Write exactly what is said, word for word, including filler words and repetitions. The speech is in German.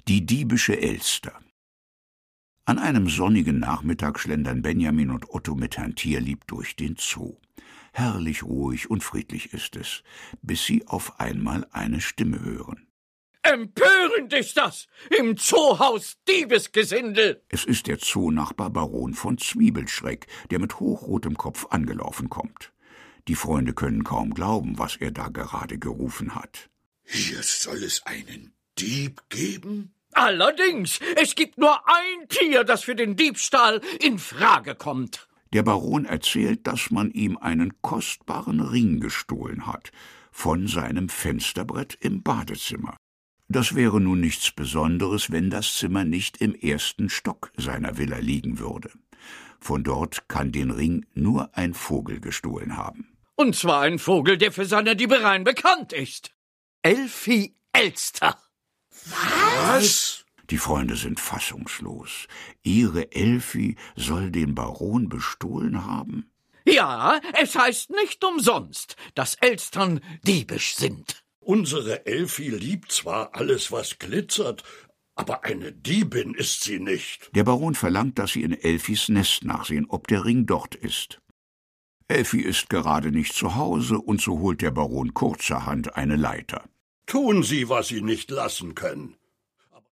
Die diebische Elster. An einem sonnigen Nachmittag schlendern Benjamin und Otto mit Herrn Tierlieb durch den Zoo. Herrlich ruhig und friedlich ist es, bis sie auf einmal eine Stimme hören. »Empörend ist das! Im Zoohaus Diebesgesindel!« Es ist der Zoonachbar Baron von Zwiebelschreck, der mit hochrotem Kopf angelaufen kommt. Die Freunde können kaum glauben, was er da gerade gerufen hat. »Hier soll es einen Dieb geben?« »Allerdings, es gibt nur ein Tier, das für den Diebstahl in Frage kommt.« Der Baron erzählt, dass man ihm einen kostbaren Ring gestohlen hat, von seinem Fensterbrett im Badezimmer. Das wäre nun nichts Besonderes, wenn das Zimmer nicht im ersten Stock seiner Villa liegen würde. Von dort kann den Ring nur ein Vogel gestohlen haben. Und zwar ein Vogel, der für seine Diebereien bekannt ist. Elfi Elster. Was? Die Freunde sind fassungslos. Ihre Elfi soll den Baron bestohlen haben? Ja, es heißt nicht umsonst, dass Elstern diebisch sind. Unsere Elfi liebt zwar alles, was glitzert, aber eine Diebin ist sie nicht. Der Baron verlangt, dass sie in Elfis Nest nachsehen, ob der Ring dort ist. Elfi ist gerade nicht zu Hause, und so holt der Baron kurzerhand eine Leiter. Tun Sie, was Sie nicht lassen können.